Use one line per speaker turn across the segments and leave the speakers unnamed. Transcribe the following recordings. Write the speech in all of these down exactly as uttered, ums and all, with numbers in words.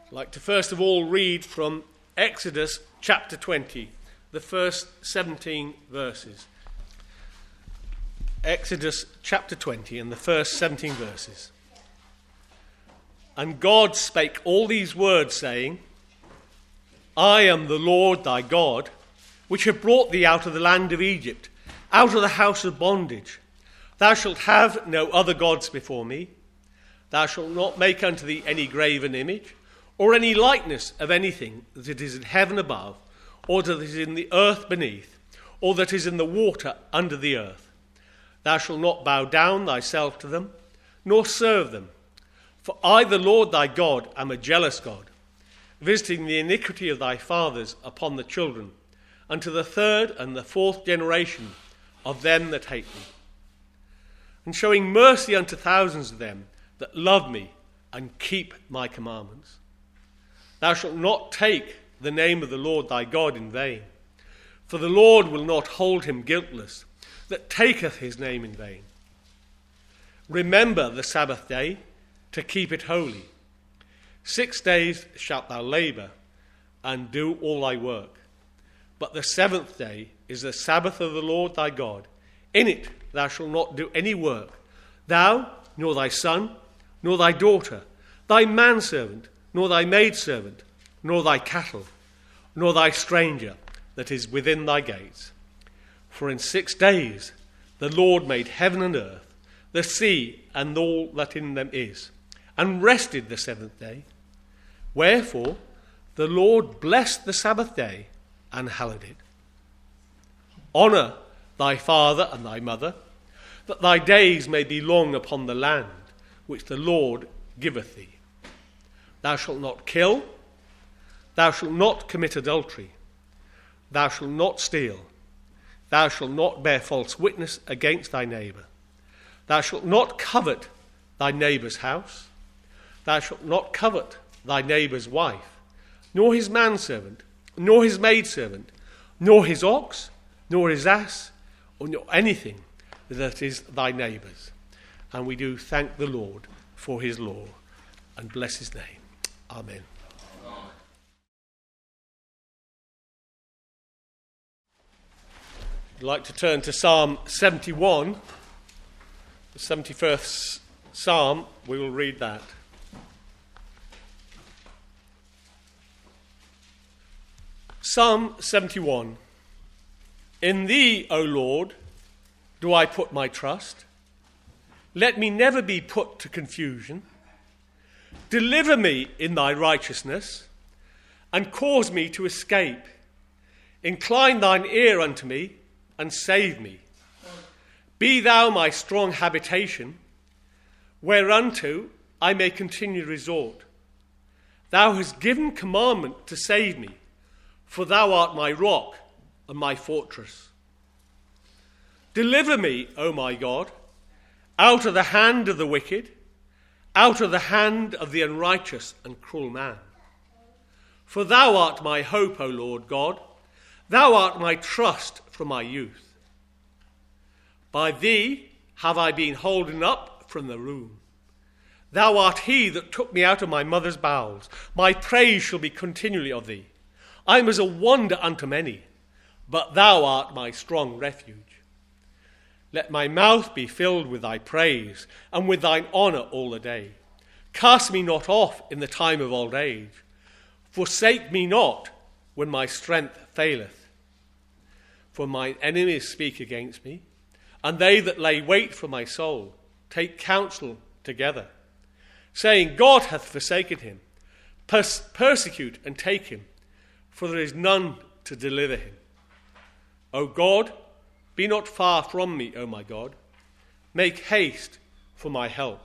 I'd like to first of all read from Exodus chapter twenty, the first seventeen verses. Exodus chapter twenty and the first seventeen verses. And God spake all these words, saying, I am the Lord thy God, which have brought thee out of the land of Egypt, out of the house of bondage. Thou shalt have no other gods before me. Thou shalt not make unto thee any graven image, or any likeness of anything that is in heaven above, or that is in the earth beneath, or that is in the water under the earth. Thou shalt not bow down thyself to them, nor serve them. For I, the Lord thy God, am a jealous God, visiting the iniquity of thy fathers upon the children, unto the third and the fourth generation of them that hate me, and showing mercy unto thousands of them that love me and keep my commandments. Thou shalt not take the name of the Lord thy God in vain, for the Lord will not hold him guiltless that taketh his name in vain. Remember the Sabbath day to keep it holy. Six days shalt thou labour and do all thy work. But the seventh day is the Sabbath of the Lord thy God. In it thou shalt not do any work, thou, nor thy son, nor thy daughter, thy manservant, nor thy maidservant, nor thy cattle, nor thy stranger that is within thy gates. For in six days the Lord made heaven and earth, the sea and all that in them is, and rested the seventh day. Wherefore the Lord blessed the Sabbath day and hallowed it. Honour thy father and thy mother, that thy days may be long upon the land which the Lord giveth thee. Thou shalt not kill, thou shalt not commit adultery, thou shalt not steal, thou shalt not bear false witness against thy neighbour, thou shalt not covet thy neighbour's house, thou shalt not covet thy neighbour's wife, nor his manservant, nor his maidservant, nor his ox, nor his ass, or nor anything that is thy neighbour's. And we do thank the Lord for his law and bless his name. Amen. I'd like to turn to Psalm seventy-one, the seventy-first Psalm. We will read that. Psalm seventy-one. In thee, O Lord, do I put my trust. Let me never be put to confusion. Deliver me in thy righteousness, and cause me to escape. Incline thine ear unto me, and save me. Be thou my strong habitation, whereunto I may continue resort. Thou hast given commandment to save me, for thou art my rock and my fortress. Deliver me, O my God, out of the hand of the wicked, out of the hand of the unrighteous and cruel man. For thou art my hope, O Lord God, thou art my trust from my youth. By thee have I been holden up from the womb. Thou art he that took me out of my mother's bowels. My praise shall be continually of thee. I am as a wonder unto many, but thou art my strong refuge. Let my mouth be filled with thy praise, and with thine honour all the day. Cast me not off in the time of old age. Forsake me not when my strength faileth. For mine enemies speak against me, and they that lay wait for my soul take counsel together, saying, God hath forsaken him. Pers- persecute and take him, for there is none to deliver him. O God, be not far from me, O my God. Make haste for my help.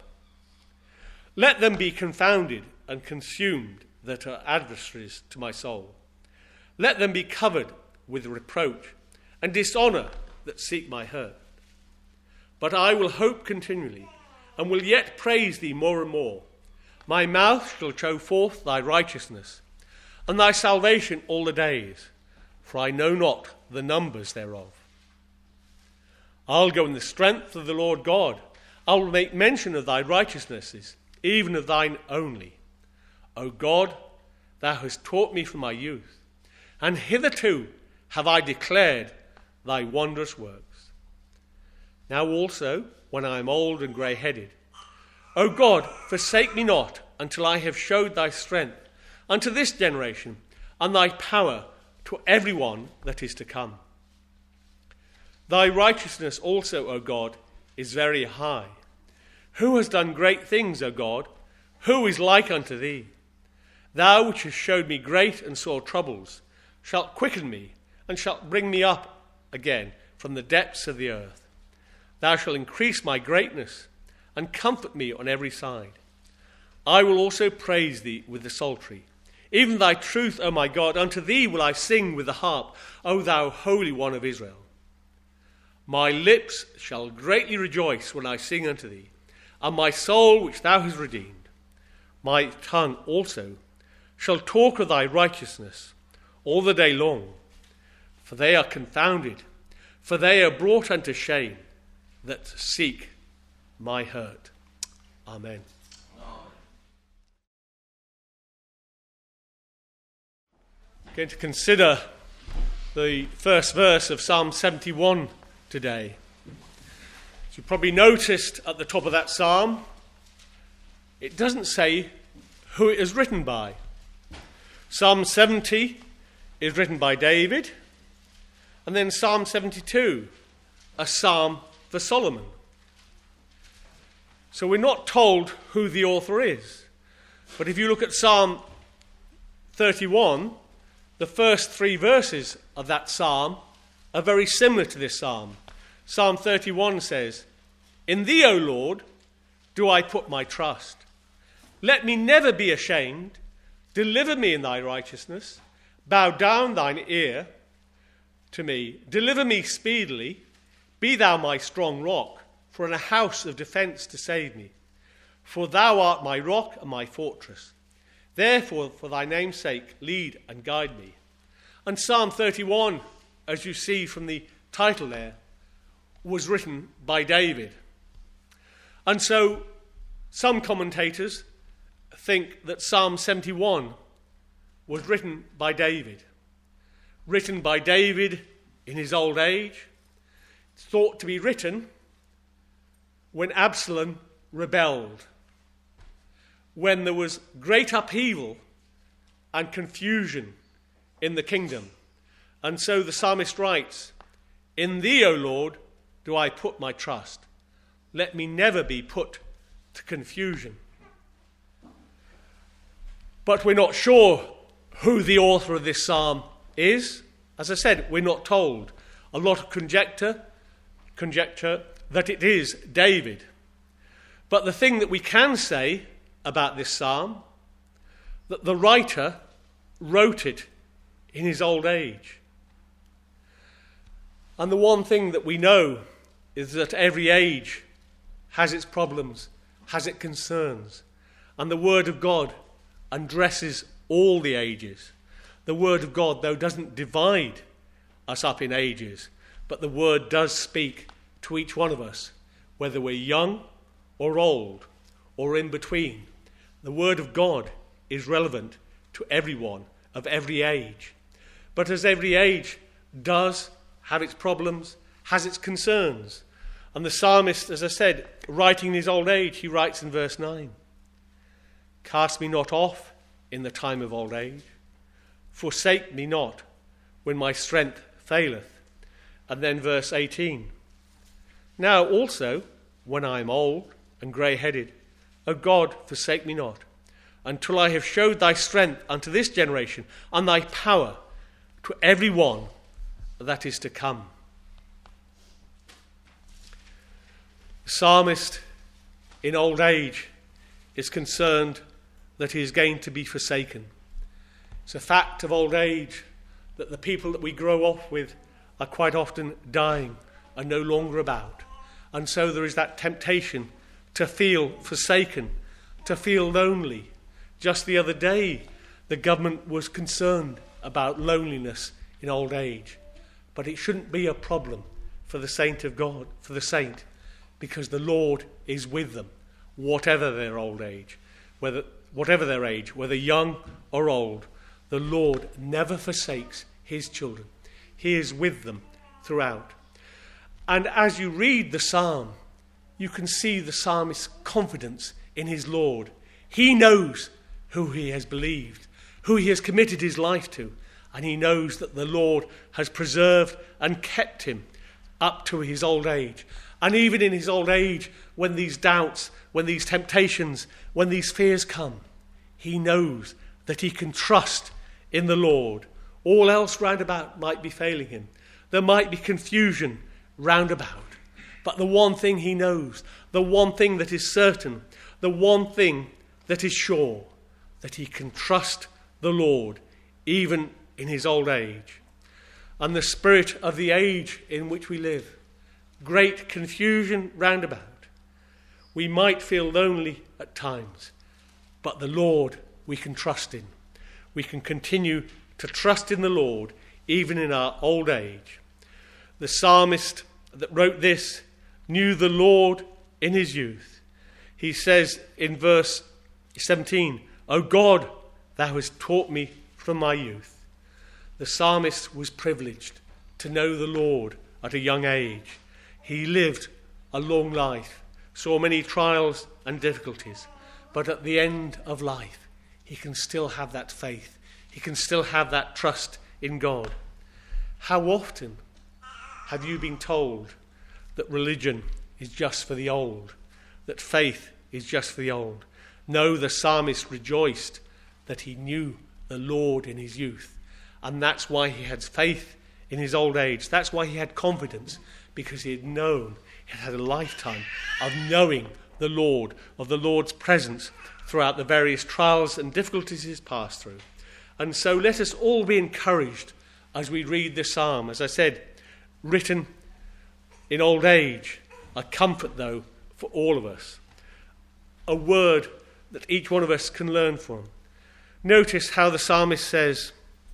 Let them be confounded and consumed that are adversaries to my soul. Let them be covered with reproach and dishonour that seek my hurt. But I will hope continually, and will yet praise thee more and more. My mouth shall show forth thy righteousness, and thy salvation all the days, for I know not the numbers thereof. I'll go in the strength of the Lord God. I will make mention of thy righteousnesses, even of thine only. O God, thou hast taught me from my youth, and hitherto have I declared thy wondrous works. Now also, when I am old and grey-headed, O God, forsake me not until I have showed thy strength unto this generation, and thy power to every one that is to come. Thy righteousness also, O God, is very high. Who has done great things, O God? Who is like unto thee? Thou which hast showed me great and sore troubles, shalt quicken me, and shalt bring me up again from the depths of the earth. Thou shalt increase my greatness, and comfort me on every side. I will also praise thee with the psaltery, even thy truth, O my God. Unto thee will I sing with the harp, O thou Holy One of Israel. My lips shall greatly rejoice when I sing unto thee, and my soul which thou hast redeemed. My tongue also shall talk of thy righteousness all the day long, for they are confounded, for they are brought unto shame that seek my hurt. Amen. I'm going to consider the first verse of Psalm seventy-one today. As you probably noticed at the top of that psalm, it doesn't say who it is written by. Psalm seventy is written by David, and then Psalm seventy-two, a psalm for Solomon. So we're not told who the author is. But if you look at Psalm thirty-one, the first three verses of that psalm are very similar to this psalm. Psalm thirty-one says, In thee, O Lord, do I put my trust. Let me never be ashamed. Deliver me in thy righteousness. Bow down thine ear to me. Deliver me speedily. Be thou my strong rock, for in a house of defence to save me. For thou art my rock and my fortress. Therefore, for thy name's sake, lead and guide me. And Psalm thirty-one, as you see from the title there, was written by David. And so some commentators think that Psalm seventy-one was written by David. Written by David in his old age. It's thought to be written when Absalom rebelled, when there was great upheaval and confusion in the kingdom. And so the psalmist writes, In thee, O Lord, do I put my trust. Let me never be put to confusion. But we're not sure who the author of this psalm is. As I said, we're not told. A lot of conjecture, conjecture that it is David. But the thing that we can say about this psalm, that the writer wrote it in his old age. And the one thing that we know is that every age has its problems, has its concerns. And the Word of God addresses all the ages. The Word of God, though, doesn't divide us up in ages, but the Word does speak to each one of us, whether we're young or old or in between. The Word of God is relevant to everyone of every age. But as every age does have its problems, has its concerns. And the psalmist, as I said, writing in his old age, he writes in verse nine, Cast me not off in the time of old age. Forsake me not when my strength faileth. And then verse eighteen, Now also, when I am old and grey-headed, O God, forsake me not, until I have showed thy strength unto this generation, and thy power to every one that is to come. The psalmist in old age is concerned that he is going to be forsaken. It's a fact of old age that the people that we grow up with are quite often dying and no longer about. And so there is that temptation to feel forsaken, to feel lonely. Just the other day, the government was concerned about loneliness in old age. But it shouldn't be a problem for the saint of God, for the saint, because the Lord is with them, whatever their old age, whether whatever their age, whether young or old, The Lord never forsakes his children. He is with them throughout. And as you read the psalm, you can see the psalmist's confidence in his Lord. He knows who he has believed, who he has committed his life to, and he knows that the Lord has preserved and kept him up to his old age. And even in his old age, when these doubts, when these temptations, when these fears come, he knows that he can trust in the Lord. All else round about might be failing him. There might be confusion round about. But the one thing he knows, the one thing that is certain, the one thing that is sure, that he can trust the Lord even in his old age. And the spirit of the age in which we live, great confusion round about. We might feel lonely at times, but the Lord we can trust in. We can continue to trust in the Lord even in our old age. The psalmist that wrote this knew the Lord in his youth. He says in verse seventeen, "O God, thou hast taught me from my youth." The psalmist was privileged to know the Lord at a young age. He lived a long life, saw many trials and difficulties, but at the end of life, he can still have that faith. He can still have that trust in God. How often have you been told that religion is just for the old, that faith is just for the old? No, the psalmist rejoiced that he knew the Lord in his youth. And that's why he had faith in his old age. That's why he had confidence, because he had known, he had had a lifetime of knowing the Lord, of the Lord's presence throughout the various trials and difficulties he's passed through. And so let us all be encouraged as we read this psalm. As I said, written in old age, a comfort, though, for all of us. A word that each one of us can learn from. Notice how the psalmist says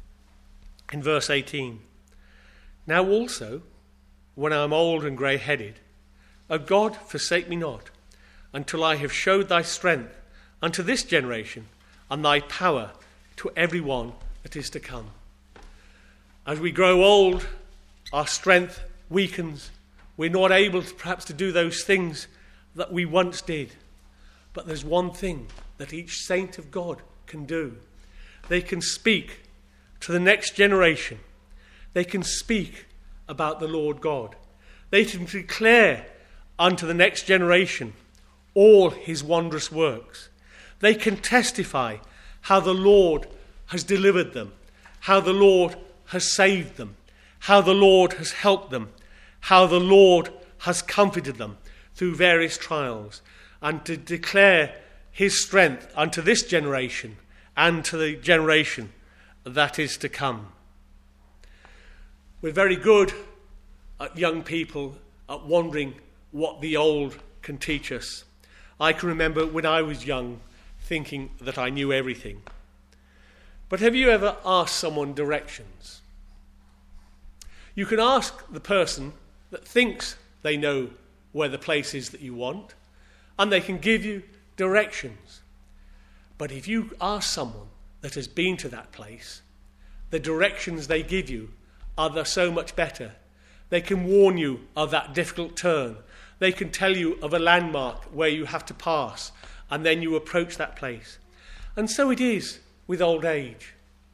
in verse eighteen, "Now also, when I am old and grey-headed, O God, forsake me not, until I have showed thy strength unto this generation, and thy power to every one that is to come." As we grow old, our strength weakens. We're not able to, perhaps to do those things that we once did. But there's one thing that each saint of God can do. They can speak to the next generation. They can speak about the Lord God. They can declare unto the next generation all his wondrous works. They can testify how the Lord has delivered them, how the Lord has saved them, how the Lord has helped them, how the Lord has comforted them through various trials, and to declare his strength unto this generation and to the generation that is to come. We're very good at young people at wondering what the old can teach us. I can remember when I was young thinking that I knew everything. But have you ever asked someone directions? You can ask the person that thinks they know where the place is that you want, and they can give you directions. But if you ask someone that has been to that place, the directions they give you are so much better. They can warn you of that difficult turn. They can tell you of a landmark where you have to pass, and then you approach that place. And so it is with old age.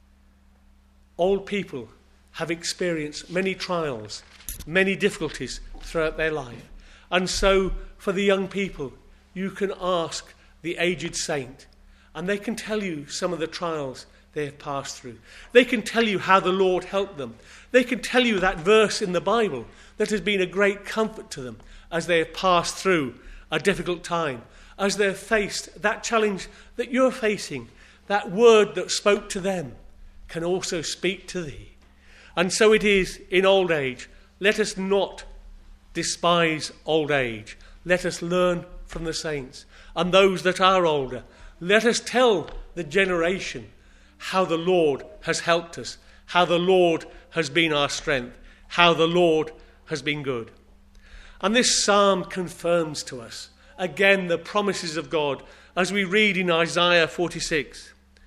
Old people have experienced many trials, many difficulties throughout their life. And so for the young people, you can ask the aged saint, and they can tell you some of the trials they have passed through. They can tell you how the Lord helped them. They can tell you that verse in the Bible that has been a great comfort to them as they have passed through a difficult time, as they have faced that challenge that you're facing. That word that spoke to them can also speak to thee. And so it is in old age. Let us not despise old age. Let us learn from the saints and those that are older. Let us tell the generation how the Lord has helped us, how the Lord has been our strength, how the Lord has been good. And this psalm confirms to us again the promises of God as we read in Isaiah forty-six.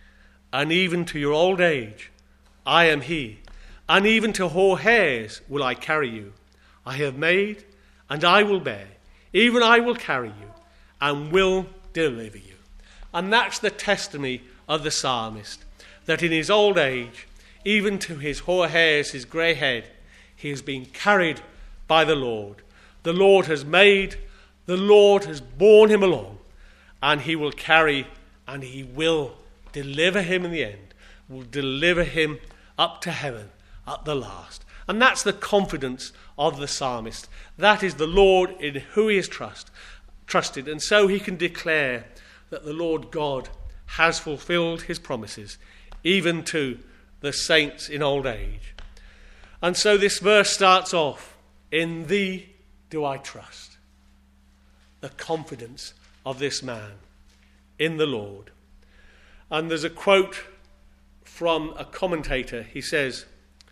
and even to your old age, I am he, and even to hoar hairs will I carry you. I have made, and I will bear, even I will carry you, and will deliver you. And that's the testimony of the psalmist, that in his old age, even to his hoar hairs, his grey head, he has been carried by the Lord. The Lord has made, the Lord has borne him along, and he will carry, and he will deliver him in the end, will deliver him up to heaven at the last. And that's the confidence of the psalmist. That is the Lord in who he is trust, trusted. And so he can declare that the Lord God has fulfilled his promises, even to the saints in old age. And so this verse starts off, in thee do I trust. The confidence of this man in the Lord. And there's a quote from a commentator. He says,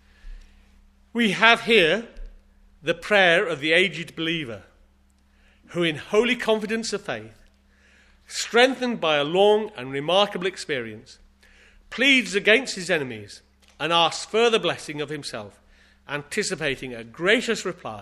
we have here the prayer of the aged believer, who in holy confidence of faith, strengthened by a long and remarkable experience, pleads against his enemies and asks further blessing of himself, anticipating a gracious reply.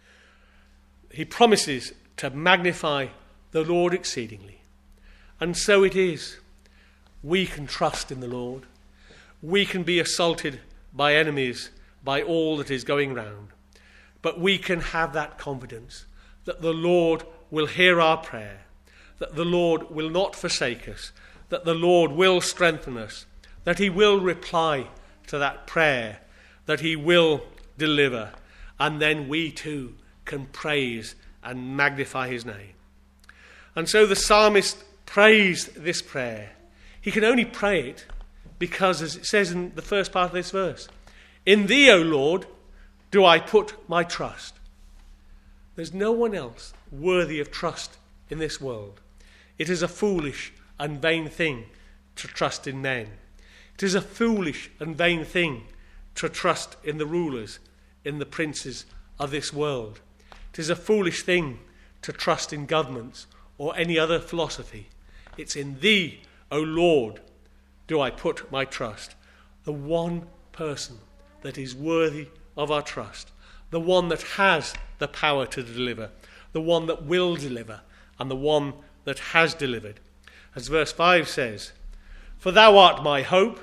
He promises to magnify the Lord exceedingly. And so it is. We can trust in the Lord. We can be assaulted by enemies, by all that is going round. But we can have that confidence that the Lord will hear our prayer, that the Lord will not forsake us, that the Lord will strengthen us, that he will reply to that prayer, that he will deliver, and then we too can praise and magnify his name. And so the psalmist prays this prayer. He can only pray it because, as it says in the first part of this verse, in thee, O Lord, do I put my trust. There's no one else worthy of trust in this world. It is a foolish and vain thing to trust in men. It is a foolish and vain thing to trust in the rulers, in the princes of this world. It is a foolish thing to trust in governments or any other philosophy. It's in thee, O Lord, do I put my trust. The one person that is worthy of our trust, the one that has the power to deliver, the one that will deliver, and the one that has delivered. As verse five says, for thou art my hope.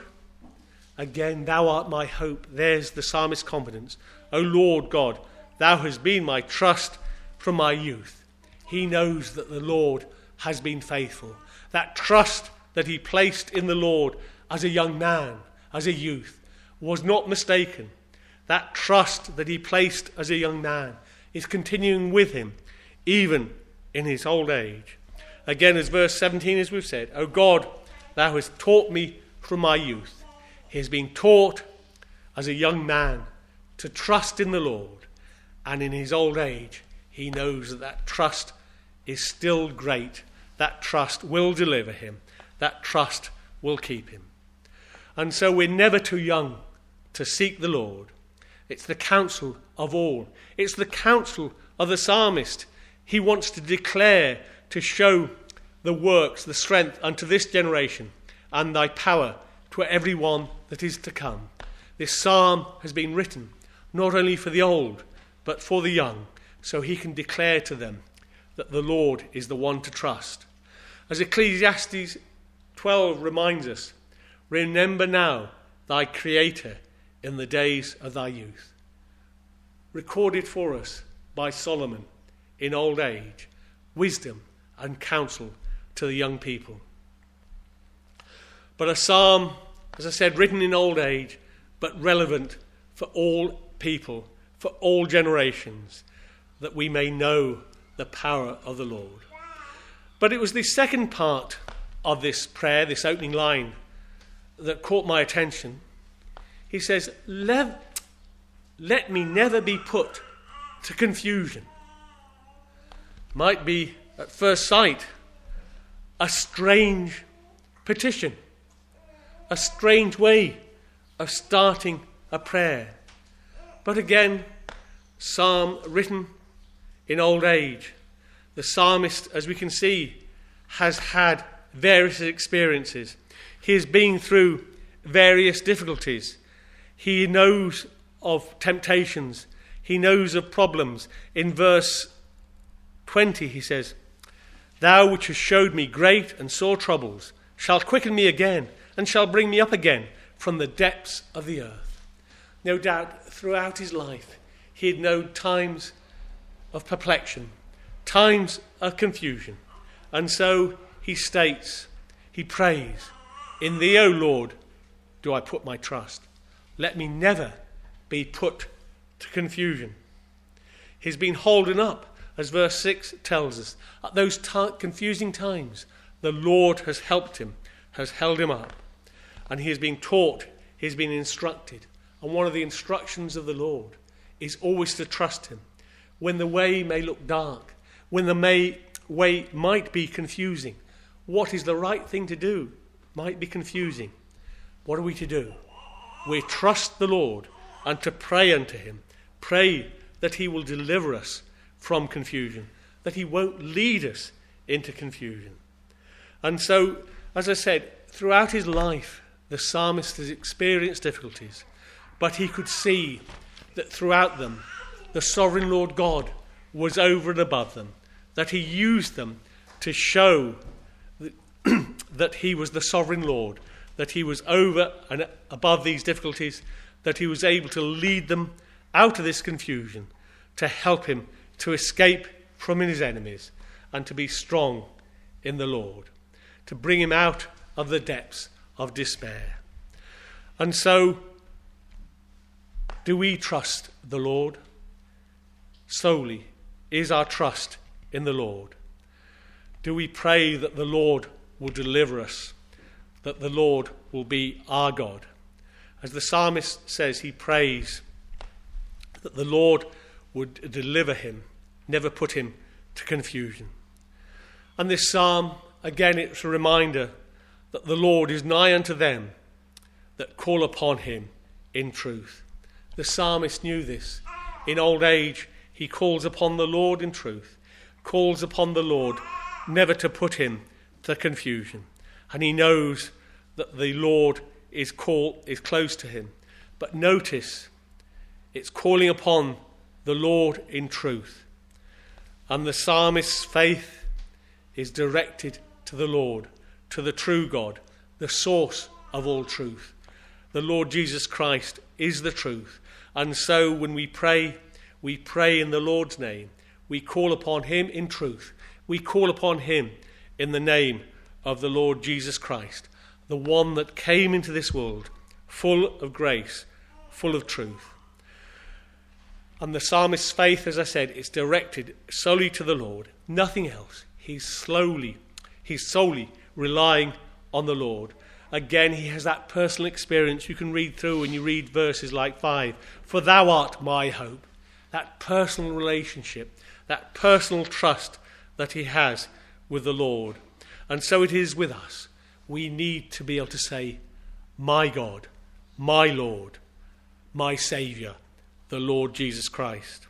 Again, thou art my hope. There's the psalmist's confidence. O Lord God, thou hast been my trust from my youth. He knows that the Lord has been faithful. That trust that he placed in the Lord as a young man, as a youth, was not mistaken. That trust that he placed as a young man is continuing with him, even in his old age. Again, as verse seventeen, as we've said, O God, thou hast taught me from my youth. He has been taught as a young man to trust in the Lord, and in his old age, he knows that that trust is still great. That trust will deliver him. That trust will keep him. And so we're never too young to seek the Lord. It's the counsel of all. It's the counsel of the psalmist. He wants to declare, to show the works, the strength unto this generation, and thy power to every one that is to come. This psalm has been written not only for the old, but for the young, so he can declare to them that the Lord is the one to trust. As Ecclesiastes twelve reminds us, remember now thy Creator in the days of thy youth. Recorded for us by Solomon in old age, wisdom and counsel to the young people. But a psalm, as I said, written in old age, but relevant for all people, for all generations, that we may know the power of the Lord. But it was the second part of this prayer, this opening line, that caught my attention. He says, let, let me never be put to confusion. Might be, at first sight, a strange petition, a strange way of starting a prayer. But again, psalm written in old age. The psalmist, as we can see, has had various experiences. He has been through various difficulties. He knows of temptations. He knows of problems. In verse twenty he says, "Thou which hast showed me great and sore troubles, shalt quicken me again, and shall bring me up again from the depths of the earth." No doubt throughout his life he had known times of perplexion, times of confusion. And so he states, he prays, "In thee, O Lord, do I put my trust. Let me never be put to confusion." He's been holding up, as verse six tells us. At those t- confusing times, the Lord has helped him, has held him up. And he has been taught, he has been instructed. And one of the instructions of the Lord is always to trust him. When the way may look dark, when the may, way might be confusing, what is the right thing to do might be confusing. What are we to do? We trust the Lord and to pray unto him. Pray that he will deliver us from confusion, that he won't lead us into confusion. And so, as I said, throughout his life, the psalmist has experienced difficulties, but he could see that throughout them, the sovereign Lord God was over and above them, that he used them to show that, that he was the sovereign Lord, that he was over and above these difficulties, that he was able to lead them out of this confusion, to help him to escape from his enemies and to be strong in the Lord, to bring him out of the depths of despair. And so, do we trust the Lord? Solely is our trust in the Lord. Do we pray that the Lord will deliver us, that the Lord will be our God? As the psalmist says, he prays that the Lord would deliver him, never put him to confusion. And this psalm, again, it's a reminder that the Lord is nigh unto them that call upon him in truth. The psalmist knew this. In old age, he calls upon the Lord in truth, calls upon the Lord never to put him to confusion. And he knows that the Lord is call, is close to him. But notice, it's calling upon the Lord in truth. And the psalmist's faith is directed to the Lord, to the true God, the source of all truth. The Lord Jesus Christ is the truth. And so when we pray, we pray in the Lord's name. We call upon him in truth. We call upon him in the name of the Lord Jesus Christ, the one that came into this world full of grace, full of truth. And the psalmist's faith, as I said, is directed solely to the Lord, nothing else. He's slowly, he's solely relying on the Lord. Again, he has that personal experience you can read through when you read verses like five. For thou art my hope. That personal relationship, that personal trust that he has with the Lord. And so it is with us. We need to be able to say, my God, my Lord, my Saviour, the Lord Jesus Christ.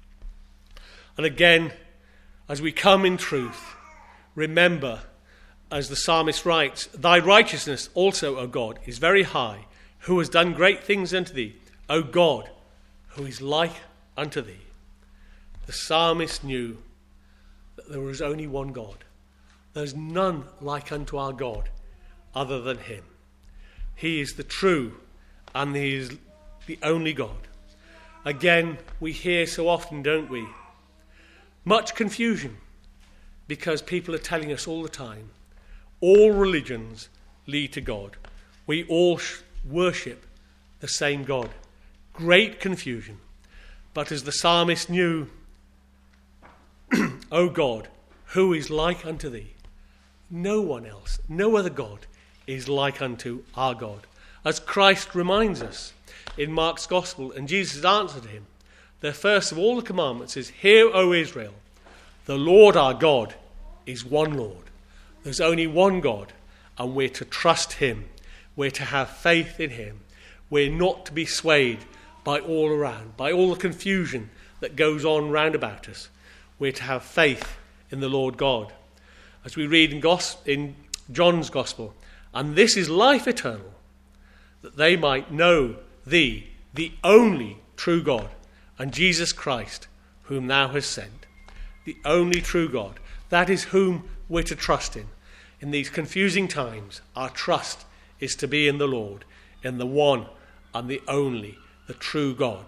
And again, as we come in truth, remember, as the psalmist writes, thy righteousness also, O God, is very high, who has done great things unto thee, O God, who is like unto thee. The psalmist knew that there was only one God. There's none like unto our God other than him. He is the true and he is the only God. Again, we hear so often, don't we? Much confusion because people are telling us all the time, all religions lead to God. We all sh- worship the same God. Great confusion. But as the psalmist knew, O God, who is like unto thee? No one else, no other God is like unto our God. As Christ reminds us in Mark's Gospel, and Jesus answered him, the first of all the commandments is, hear, O Israel, the Lord our God is one Lord. There's only one God, and we're to trust him. We're to have faith in him. We're not to be swayed by all around, by all the confusion that goes on round about us. We're to have faith in the Lord God. As we read in, Gos- in John's Gospel. And this is life eternal, that they might know thee, the only true God, and Jesus Christ, whom thou hast sent. The only true God. That is whom we're to trust in. In these confusing times, our trust is to be in the Lord, in the one and the only, the true God.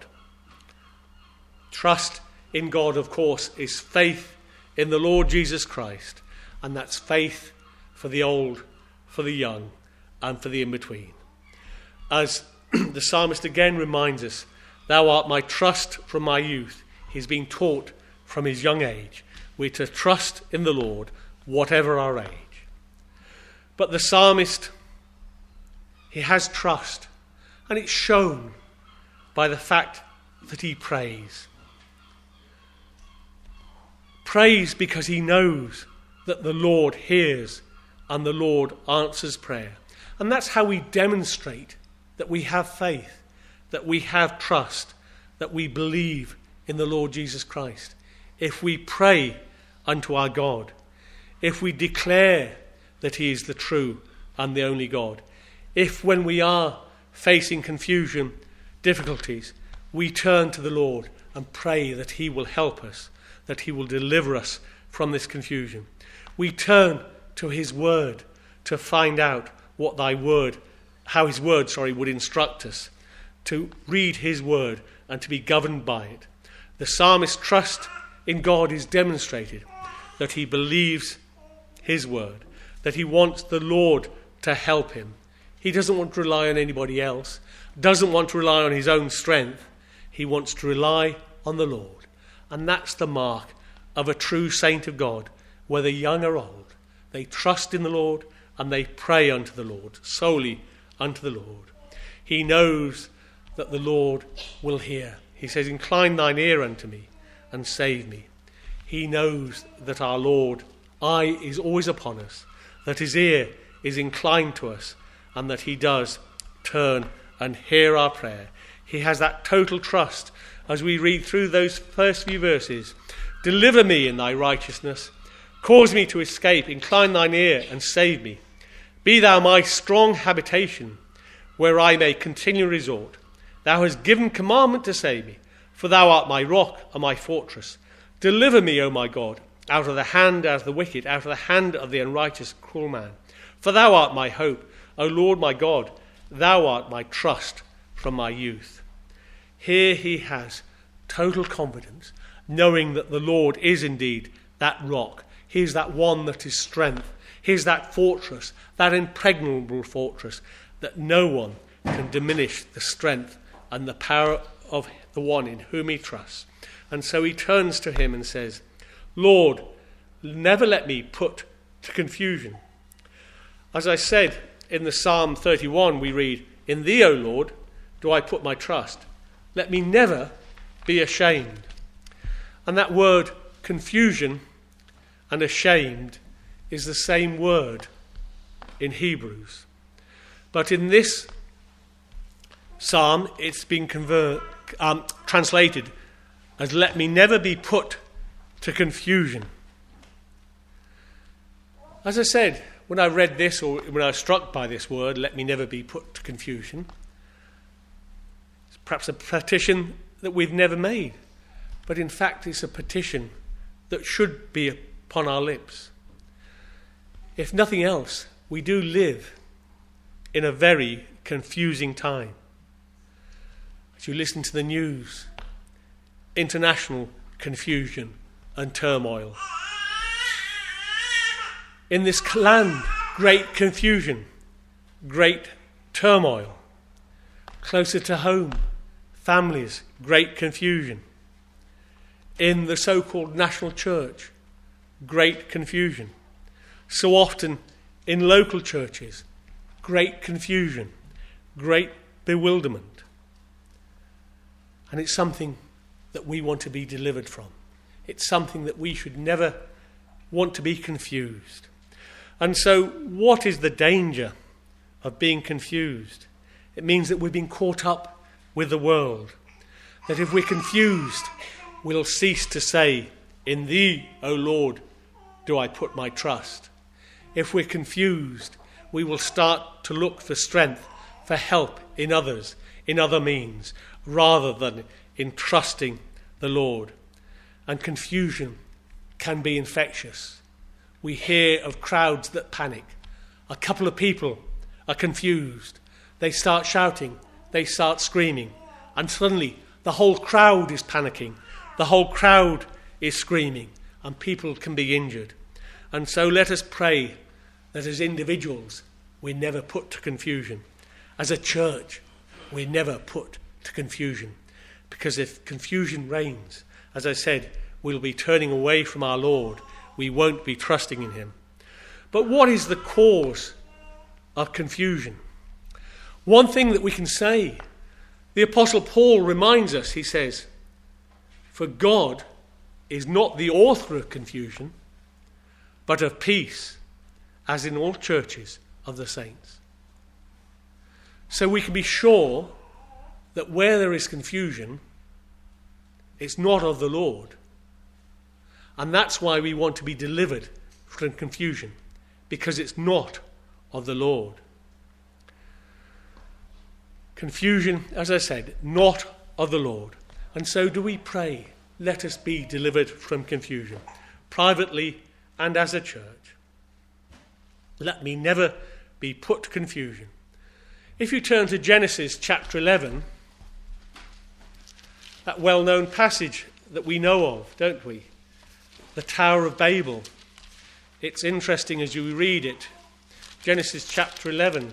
Trust in God, of course, is faith in the Lord Jesus Christ, and that's faith for the old, for the young, and for the in-between. As the psalmist again reminds us, thou art my trust from my youth. He's been taught from his young age. We're to trust in the Lord, whatever our age. But the psalmist, he has trust, and it's shown by the fact that he prays. Prays because he knows that the Lord hears and the Lord answers prayer. And that's how we demonstrate that we have faith, that we have trust, that we believe in the Lord Jesus Christ. If we pray unto our God, if we declare that he is the true and the only God, if when we are facing confusion, difficulties, we turn to the Lord and pray that he will help us, that he will deliver us from this confusion. We turn to his word to find out what thy word, how his word, sorry, would instruct us, to read his word and to be governed by it. The psalmist's trust in God is demonstrated, that he believes his word, that he wants the Lord to help him. He doesn't want to rely on anybody else, doesn't want to rely on his own strength. He wants to rely on the Lord. And that's the mark of a true saint of God, whether young or old. They trust in the Lord and they pray unto the Lord, solely unto the Lord. He knows that the Lord will hear. He says, incline thine ear unto me and save me. He knows that our Lord eye is always upon us, that his ear is inclined to us, and that he does turn and hear our prayer. He has that total trust as we read through those first few verses. Deliver me in thy righteousness. Cause me to escape. Incline thine ear and save me. Be thou my strong habitation, where I may continually resort. Thou hast given commandment to save me, for thou art my rock and my fortress. Deliver me, O my God, out of the hand of the wicked, out of the hand of the unrighteous cruel man. For thou art my hope, O Lord my God, thou art my trust from my youth. Here he has total confidence, knowing that the Lord is indeed that rock. He is that one that is strength. He is that fortress, that impregnable fortress, that no one can diminish the strength and the power of the one in whom he trusts. And so he turns to him and says, Lord, never let me put to confusion. As I said, in the Psalm thirty-one we read, in thee, O Lord, do I put my trust. Let me never be ashamed. And that word confusion and ashamed is the same word in Hebrews. But in this psalm, it's been convert, um, translated as let me never be put to confusion. As I said, when I read this, or when I was struck by this word, let me never be put to confusion, it's perhaps a petition that we've never made. But in fact, it's a petition that should be upon our lips. If nothing else, we do live in a very confusing time. As you listen to the news, international confusion and turmoil. In this land, great confusion, great turmoil. Closer to home, families, great confusion. In the so-called national church, great confusion. So often in local churches, great confusion, great bewilderment. And it's something that we want to be delivered from. It's something that we should never want to be confused. And so what is the danger of being confused? It means that we've been caught up with the world. That if we're confused, we'll cease to say, in thee, O Lord, do I put my trust. if we're confused, we will start to look for strength, for help in others, in other means, rather than in trusting the Lord. And confusion can be infectious. We hear of crowds that panic. A couple of people are confused. They start shouting, they start screaming, and suddenly the whole crowd is panicking. The whole crowd is screaming, and people can be injured. And so let us pray that as individuals, we're never put to confusion. As a church, we're never put to confusion. Because if confusion reigns, as I said, we'll be turning away from our Lord. We won't be trusting in him. But what is the cause of confusion? One thing that we can say, the Apostle Paul reminds us, he says, for God is not the author of confusion, but of peace, as in all churches of the saints. So we can be sure that where there is confusion, it's not of the Lord. And that's why we want to be delivered from confusion, because it's not of the Lord. Confusion, as I said, not of the Lord. And so do we pray, let us be delivered from confusion, privately and as a church. Let me never be put to confusion. If you turn to Genesis chapter eleven, that well-known passage that we know of, don't we? The Tower of Babel. It's interesting as you read it. Genesis chapter eleven.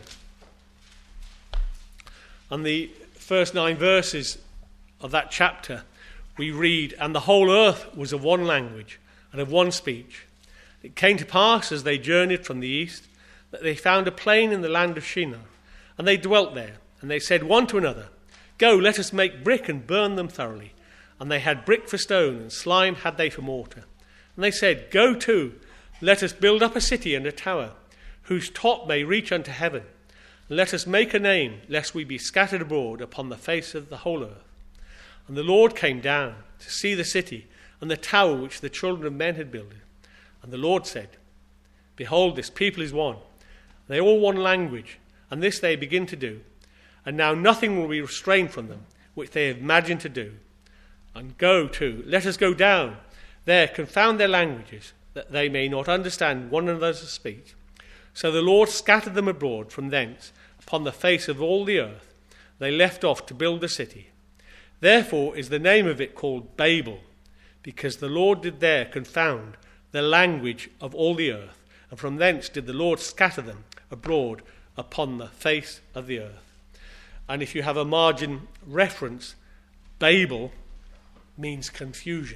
And the first nine verses of that chapter, we read, and the whole earth was of one language and of one speech. It came to pass as they journeyed from the east that they found a plain in the land of Shinar, and they dwelt there. And they said one to another, go, let us make brick and burn them thoroughly. And they had brick for stone, and slime had they for mortar. And they said, go to, let us build up a city and a tower, whose top may reach unto heaven. And let us make a name, lest we be scattered abroad upon the face of the whole earth. And the Lord came down to see the city and the tower which the children of men had builded. And the Lord said, behold, this people is one. They all one language, and this they begin to do. And now nothing will be restrained from them, which they have imagined to do. And go to, let us go down, there confound their languages, that they may not understand one another's speech. So the Lord scattered them abroad from thence upon the face of all the earth. They left off to build the city. Therefore is the name of it called Babel, because the Lord did there confound the language of all the earth, and from thence did the Lord scatter them abroad upon the face of the earth. And if you have a margin reference, Babel means confusion.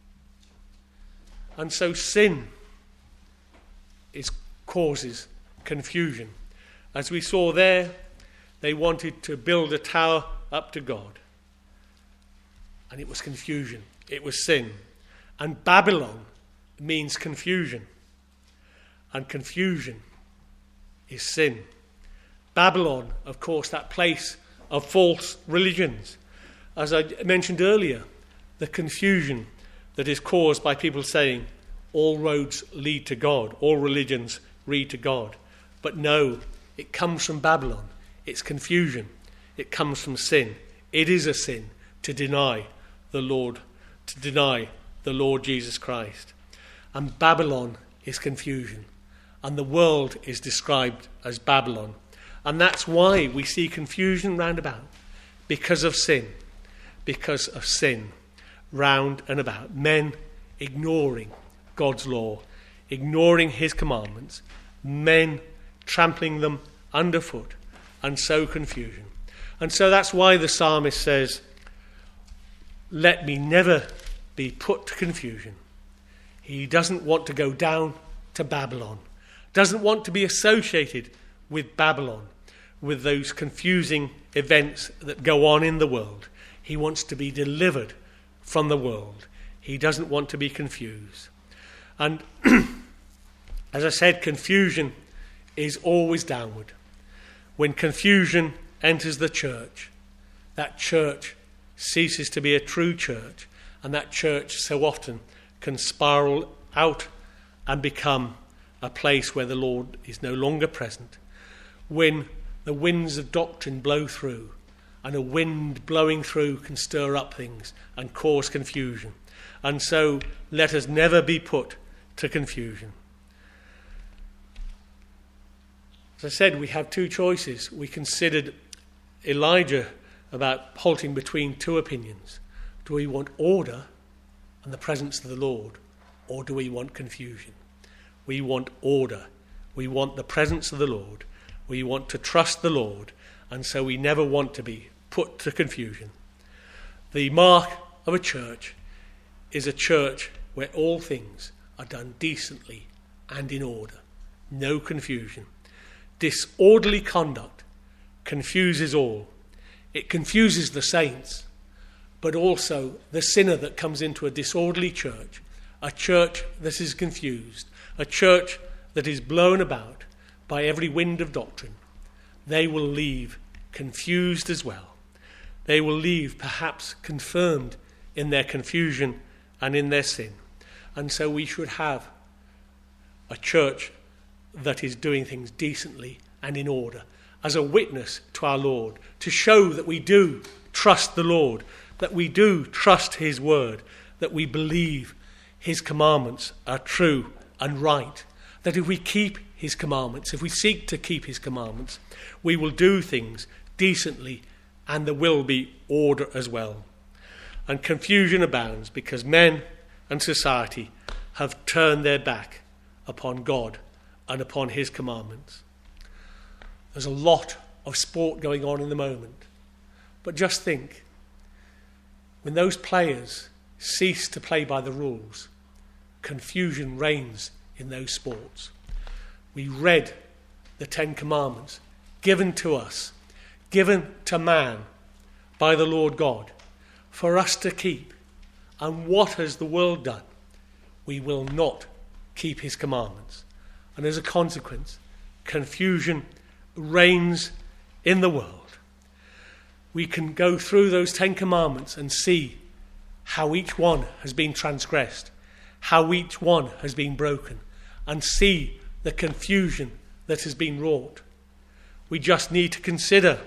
And so sin is causes confusion. As we saw there, they wanted to build a tower up to God. And it was confusion. It was sin. And Babylon means confusion. And confusion is sin. Babylon, of course, that place of false religions. As I mentioned earlier, the confusion that is caused by people saying all roads lead to God, all religions lead to God. But no, it comes from Babylon. It's confusion. It comes from sin. It is a sin to deny the Lord, to deny the Lord Jesus Christ. And Babylon is confusion. And the world is described as Babylon. And that's why we see confusion round about. Because of sin. Because of sin. Round and about. Men ignoring God's law. Ignoring his commandments. Men trampling them underfoot. And so confusion. And so that's why the psalmist says, let me never be put to confusion. He doesn't want to go down to Babylon. Doesn't want to be associated with Babylon, with those confusing events that go on in the world. He wants to be delivered from the world. He doesn't want to be confused. And as I said, confusion is always downward. When confusion enters the church, that church ceases to be a true church, and that church so often can spiral out and become a place where the Lord is no longer present, when the winds of doctrine blow through, and a wind blowing through can stir up things and cause confusion. And so let us never be put to confusion. As I said, we have two choices. We considered Elijah about halting between two opinions. Do we want order and the presence of the Lord, or do we want confusion? We want order. We want the presence of the Lord. We want to trust the Lord, and so we never want to be put to confusion. The mark of a church is a church where all things are done decently and in order. No confusion. Disorderly conduct confuses all. It confuses the saints, but also the sinner that comes into a disorderly church, a church that is confused, a church that is blown about by every wind of doctrine. They will leave confused as well. They will leave perhaps confirmed in their confusion and in their sin. And so we should have a church that is doing things decently and in order, as a witness to our Lord, to show that we do trust the Lord, that we do trust his word, that we believe his commandments are true and right, that if we keep his commandments, if we seek to keep his commandments, we will do things decently and there will be order as well. And confusion abounds because men and society have turned their back upon God and upon his commandments. There's a lot of sport going on in the moment. But just think, when those players cease to play by the rules, confusion reigns in those sports. We read the Ten Commandments given to us, given to man by the Lord God, for us to keep. And what has the world done? We will not keep his commandments. And as a consequence, confusion reigns in the world. We can go through those Ten Commandments and see how each one has been transgressed, how each one has been broken, and see the confusion that has been wrought. We just need to consider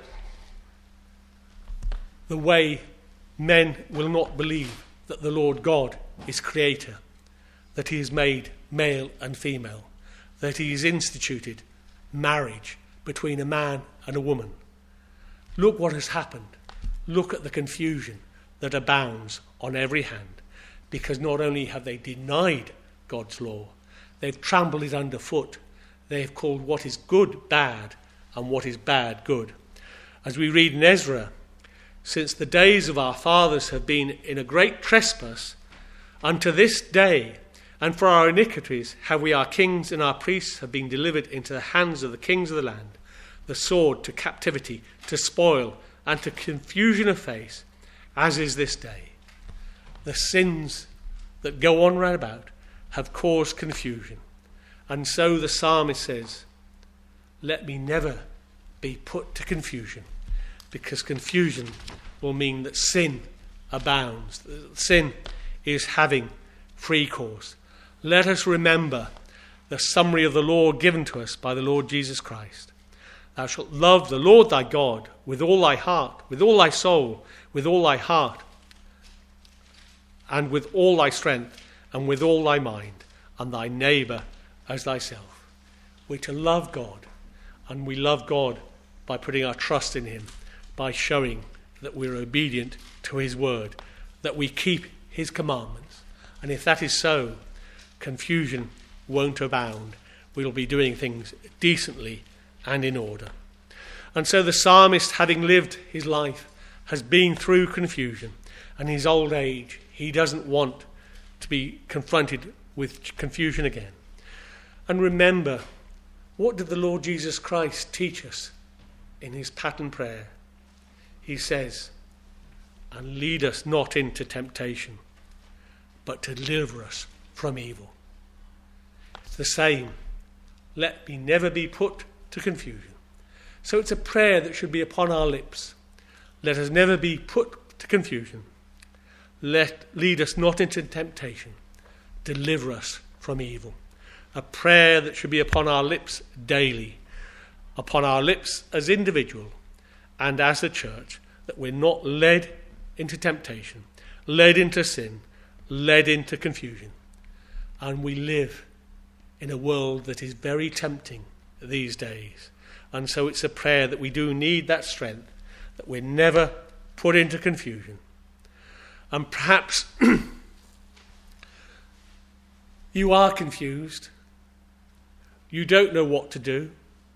the way men will not believe that the Lord God is creator, that he has made male and female, that he has instituted marriage between a man and a woman. Look what has happened. Look at the confusion that abounds on every hand, because not only have they denied God's law, they've trampled it underfoot. They've called what is good bad and what is bad good. As we read in Ezra, since the days of our fathers have been in a great trespass unto this day, and for our iniquities have we our kings and our priests have been delivered into the hands of the kings of the land, the sword to captivity, to spoil, and to confusion of face, as is this day. The sins that go on round about have caused confusion. And so the psalmist says, let me never be put to confusion, because confusion will mean that sin abounds. Sin is having free course. Let us remember the summary of the law given to us by the Lord Jesus Christ. Thou shalt love the Lord thy God with all thy heart, with all thy soul, with all thy heart, and with all thy strength, and with all thy mind, and thy neighbour as thyself. We're to love God, and we love God by putting our trust in him, by showing that we're obedient to his word, that we keep his commandments. And if that is so, confusion won't abound. We'll be doing things decently and in order. And so the psalmist, having lived his life, has been through confusion. And in his old age, he doesn't want to be confronted with confusion again. And remember, what did the Lord Jesus Christ teach us in his pattern prayer? He says, and lead us not into temptation, but to deliver us from evil. It's the same. Let me never be put to confusion. So it's a prayer that should be upon our lips. Let us never be put to confusion. Let lead us not into temptation. Deliver us from evil. a prayer that should be upon our lips daily, upon our lips as individual and as a church, that we're not led into temptation, led into sin, led into confusion. And we live in a world that is very tempting these days. And so it's a prayer that we do need that strength, that we're never put into confusion. And perhaps you are confused. You don't know what to do.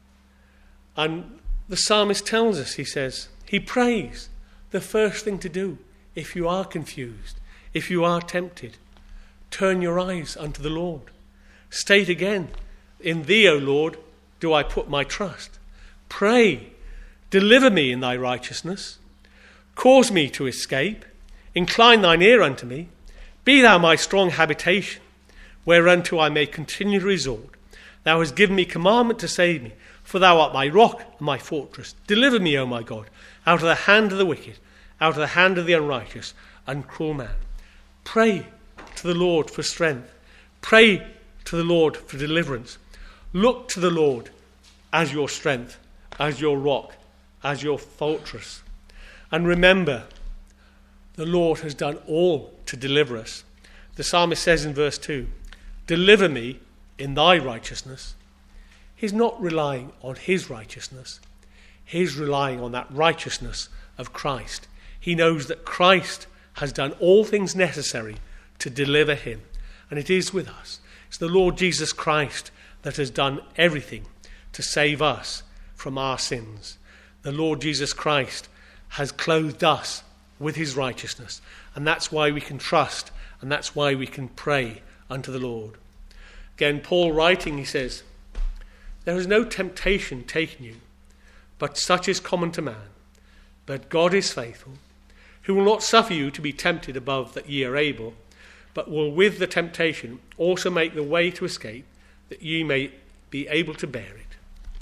And the psalmist tells us, he says, he prays the first thing to do if you are confused, if you are tempted. Turn your eyes unto the Lord. State again, in thee, O Lord, do I put my trust. Pray, deliver me in thy righteousness. Cause me to escape. Incline thine ear unto me. Be thou my strong habitation, whereunto I may continually resort. Thou hast given me commandment to save me, for thou art my rock and my fortress. Deliver me, O my God, out of the hand of the wicked, out of the hand of the unrighteous and cruel man. Pray to the Lord for strength. Pray to the Lord for deliverance. Look to the Lord as your strength, as your rock, as your fortress. And remember, the Lord has done all to deliver us. The psalmist says in verse two, deliver me in thy righteousness. He's not relying on his righteousness. He's relying on that righteousness of Christ. He knows that Christ has done all things necessary to deliver him. And it is with us. It's the Lord Jesus Christ that has done everything to save us from our sins. The Lord Jesus Christ has clothed us with his righteousness. And that's why we can trust, and that's why we can pray unto the Lord. Again, Paul writing, he says, there is no temptation taken you, but such is common to man. But God is faithful, who will not suffer you to be tempted above that ye are able, but will with the temptation also make the way to escape, that ye may be able to bear it.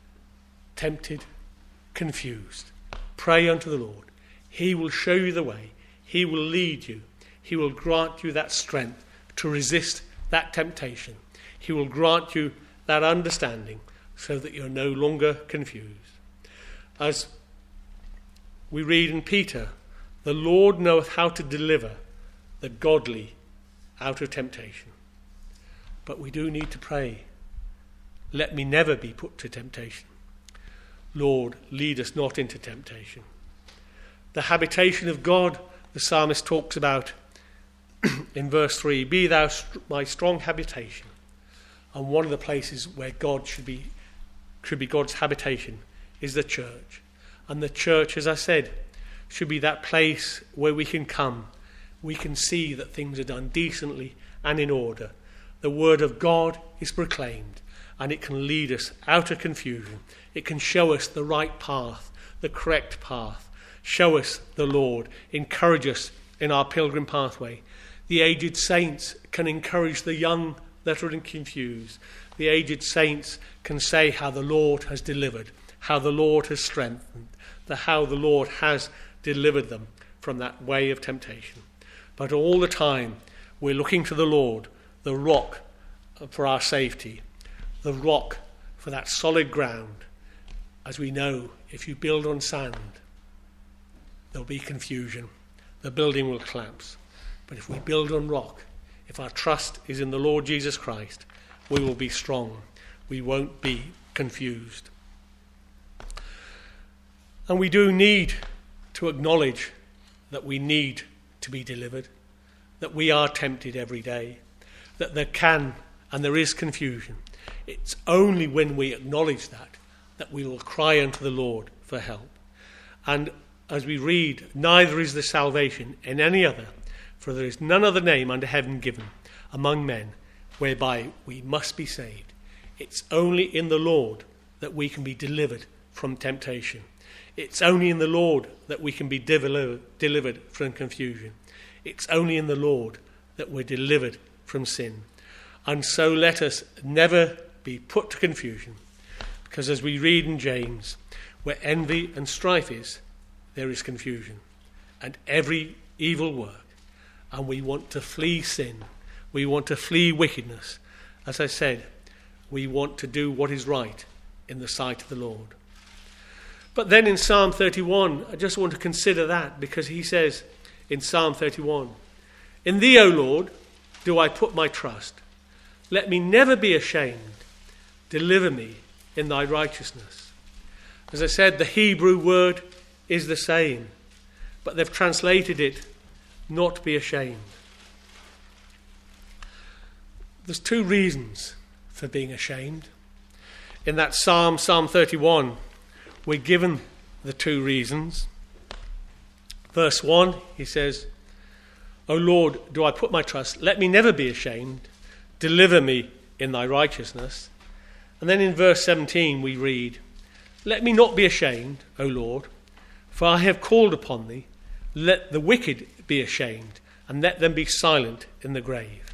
Tempted, confused, pray unto the Lord. He will show you the way. He will lead you. He will grant you that strength to resist that temptation. He will grant you that understanding so that you're no longer confused. As we read in Peter, the Lord knoweth how to deliver the godly out of temptation. But we do need to pray, let me never be put to temptation. Lord, lead us not into temptation. The habitation of God, the psalmist talks about in verse three, be thou my strong habitation. And one of the places where God should be, should be God's habitation is the church. And the church, as I said, should be that place where we can come. We can see that things are done decently and in order. The word of God is proclaimed, and it can lead us out of confusion. It can show us the right path, the correct path, show us the Lord, encourage us in our pilgrim pathway. The aged saints can encourage the young that are confused. The aged saints can say how the Lord has delivered, how the Lord has strengthened, the how the Lord has delivered them from that way of temptation. But all the time we're looking to the Lord, the rock for our safety, the rock for that solid ground. As we know, if you build on sand, there'll be confusion. The building will collapse. But if we build on rock, if our trust is in the Lord Jesus Christ, we will be strong. We won't be confused. And we do need to acknowledge that we need to be delivered, that we are tempted every day, that there can and there is confusion. It's only when we acknowledge that that we will cry unto the Lord for help. And as we read, neither is there salvation in any other, for there is none other name under heaven given among men whereby we must be saved. It's only in the Lord that we can be delivered from temptation. It's only in the Lord that we can be delivered, delivered from confusion. It's only in the Lord that we're delivered from sin. And so let us never be put to confusion, because as we read in James, where envy and strife is, there is confusion and every evil work. And we want to flee sin. We want to flee wickedness. As I said, we want to do what is right in the sight of the Lord. But then in Psalm thirty-one, I just want to consider that, because he says in Psalm thirty-one, "In thee, O Lord, do I put my trust. Let me never be ashamed. Deliver me in thy righteousness." As I said, the Hebrew word is the same, but they've translated it, "not be ashamed." There's two reasons for being ashamed. In that Psalm, Psalm thirty-one, we're given the two reasons. Verse one, he says, "O Lord, do I put my trust? Let me never be ashamed. Deliver me in thy righteousness." And then in verse seventeen we read, "Let me not be ashamed, O Lord, for I have called upon thee. Let the wicked be ashamed, and let them be silent in the grave."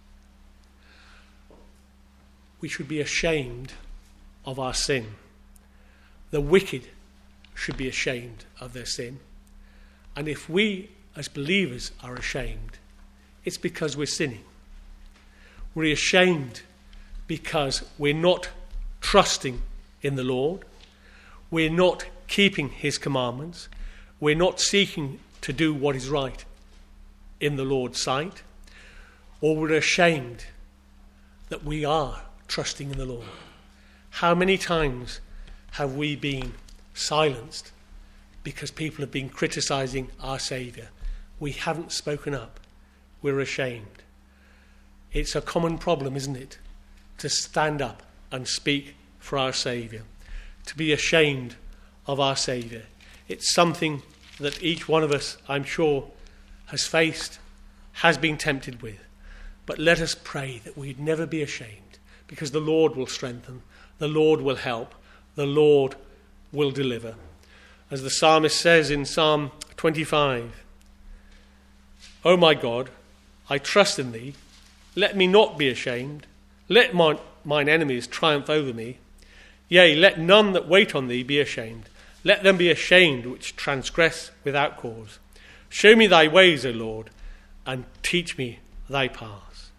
We should be ashamed of our sin. The wicked should be ashamed of their sin. And if we as believers are ashamed, it's because we're sinning. We're ashamed because we're not trusting in the Lord. We're not keeping his commandments. We're not seeking to do what is right in the Lord's sight. Or we're ashamed that we are trusting in the Lord. How many times have we been silenced because people have been criticizing our Saviour? We haven't spoken up. We're ashamed. It's a common problem, isn't it, to stand up and speak for our Saviour, to be ashamed of our Saviour. It's something that each one of us, I'm sure, has faced, has been tempted with. But let us pray that we'd never be ashamed, because the Lord will strengthen, the Lord will help, the Lord will deliver. As the psalmist says in Psalm twenty-five, "O my God, I trust in thee. Let me not be ashamed. Let my, mine enemies triumph over me. Yea, let none that wait on thee be ashamed. Let them be ashamed which transgress without cause. Show me thy ways, O Lord, and teach me thy paths."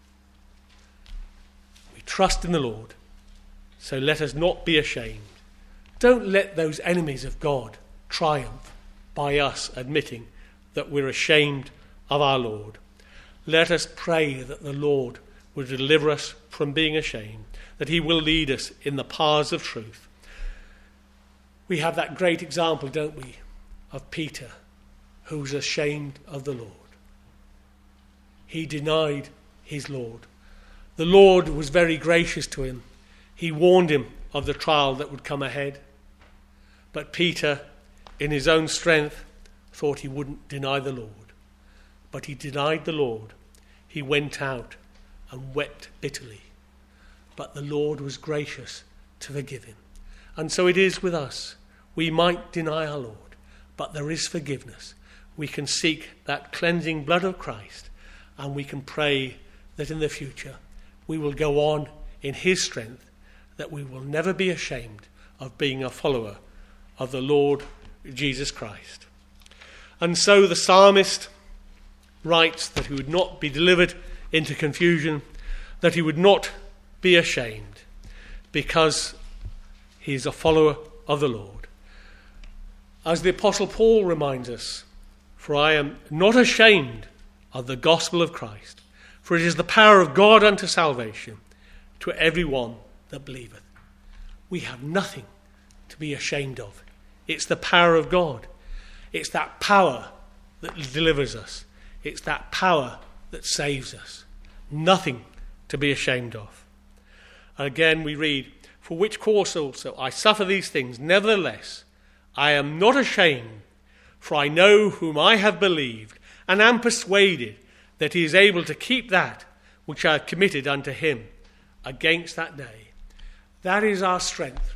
We trust in the Lord, so let us not be ashamed. Don't let those enemies of God triumph by us admitting that we're ashamed of our Lord. Let us pray that the Lord will deliver us from being ashamed, that he will lead us in the paths of truth. We have that great example, don't we, of Peter, who was ashamed of the Lord. He denied his Lord. The Lord was very gracious to him. He warned him of the trial that would come ahead. But Peter, in his own strength, thought he wouldn't deny the Lord. But he denied the Lord. He went out and wept bitterly. But the Lord was gracious to forgive him. And so it is with us. We might deny our Lord, but there is forgiveness. We can seek that cleansing blood of Christ, and we can pray that in the future we will go on in his strength, that we will never be ashamed of being a follower of the Lord Jesus Christ. And so the psalmist writes that he would not be delivered into confusion, that he would not be ashamed, because he is a follower of the Lord. As the Apostle Paul reminds us, "For I am not ashamed of the gospel of Christ, for it is the power of God unto salvation to every one that believeth." We have nothing to be ashamed of. It's the power of God. It's that power that delivers us. It's that power that saves us. Nothing to be ashamed of. And again we read, "For which cause also I suffer these things, nevertheless I am not ashamed, for I know whom I have believed, and am persuaded that he is able to keep that which I have committed unto him against that day." That is our strength.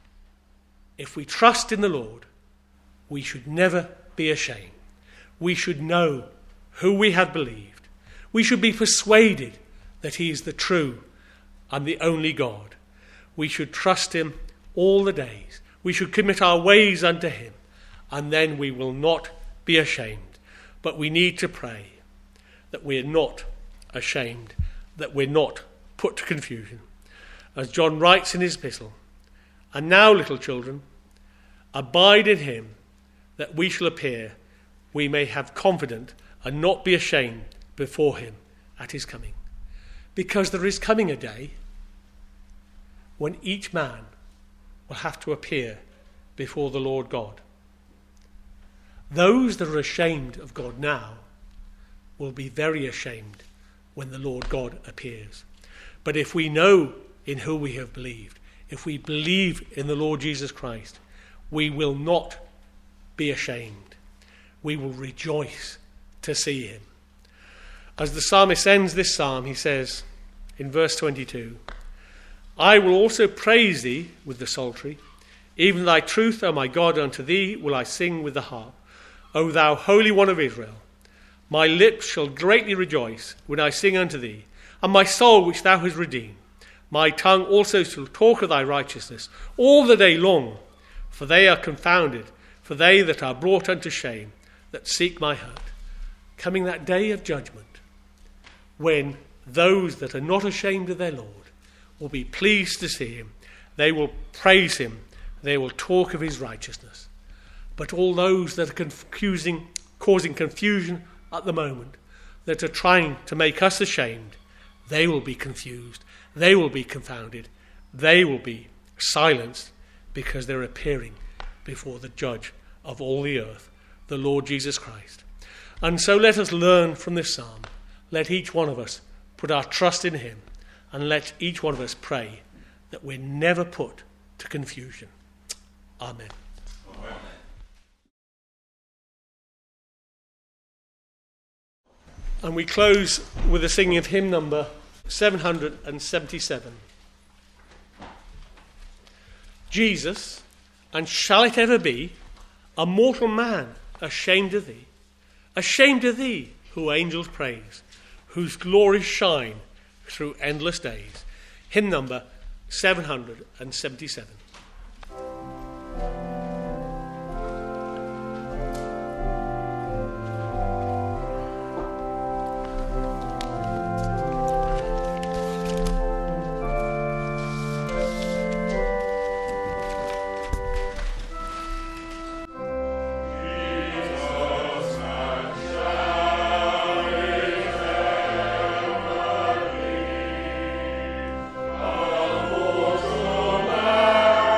If we trust in the Lord, we should never be ashamed. We should know who we have believed. We should be persuaded that he is the true and the only God. We should trust him all the days. We should commit our ways unto him, and then we will not be ashamed. But we need to pray that we're not ashamed, that we're not put to confusion. As John writes in his epistle, "And now, little children, abide in him, that we shall appear, we may have confidence and not be ashamed before him at his coming." Because there is coming a day when each man will have to appear before the Lord God. Those that are ashamed of God now will be very ashamed when the Lord God appears. But if we know in who we have believed, if we believe in the Lord Jesus Christ, we will not be ashamed. We will rejoice to see him. As the psalmist ends this psalm, he says in verse twenty-two, "I will also praise thee with the psaltery, even thy truth, O my God, unto thee will I sing with the harp. O thou Holy One of Israel, my lips shall greatly rejoice when I sing unto thee, and my soul which thou hast redeemed. My tongue also shall talk of thy righteousness all the day long, for they are confounded, for they that are brought unto shame, that seek my hurt." Coming that day of judgment, when those that are not ashamed of their Lord will be pleased to see him, they will praise him, they will talk of his righteousness. But all those that are confusing, causing confusion at the moment, that are trying to make us ashamed, they will be confused, they will be confounded, they will be silenced, because they're appearing before the judge of all the earth, the Lord Jesus Christ. And so let us learn from this psalm. Let each one of us put our trust in him, and let each one of us pray that we're never put to confusion. Amen. Amen. And we close with the singing of hymn number seven hundred seventy-seven. Jesus, and shall it ever be, a mortal man ashamed of thee, ashamed of thee, who angels praise, whose glories shine through endless days. Hymn number seven hundred seventy-seven.
Amen.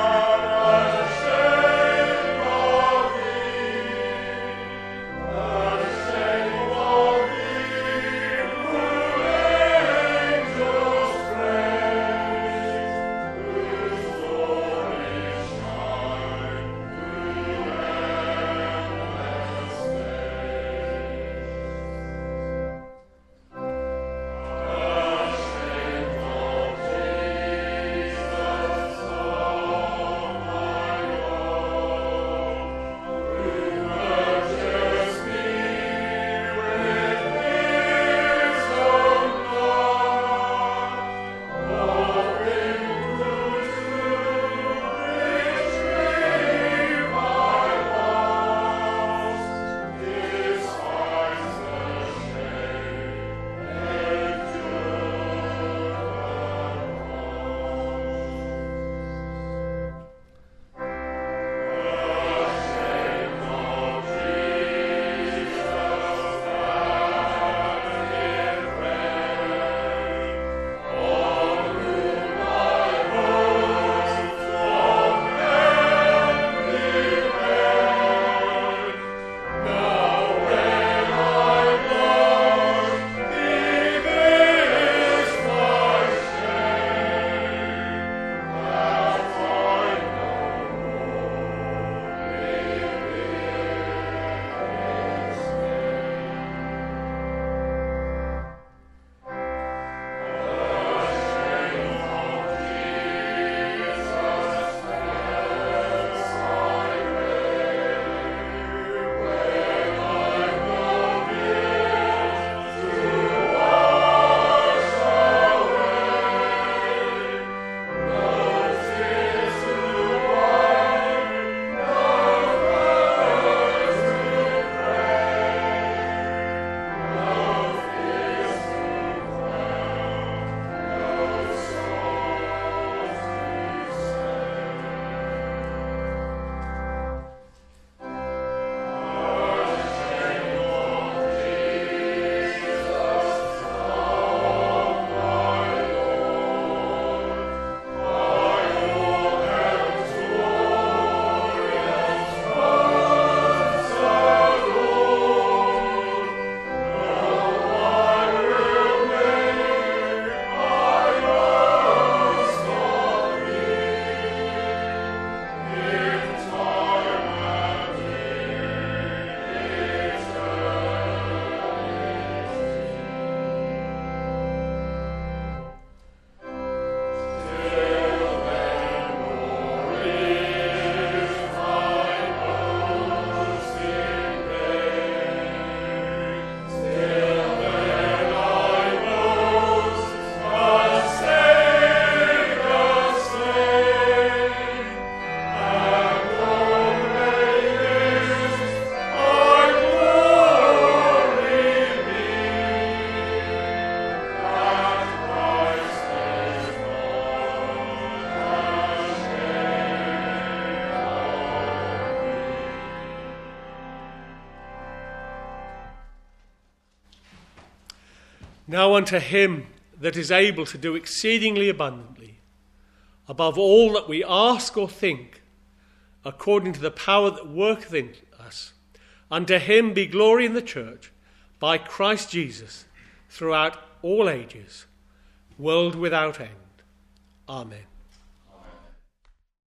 Now unto him that is able to do exceedingly abundantly, above all that we ask or think, according to the power that worketh in us, unto him be glory in the church, by Christ Jesus, throughout all ages, world without end. Amen.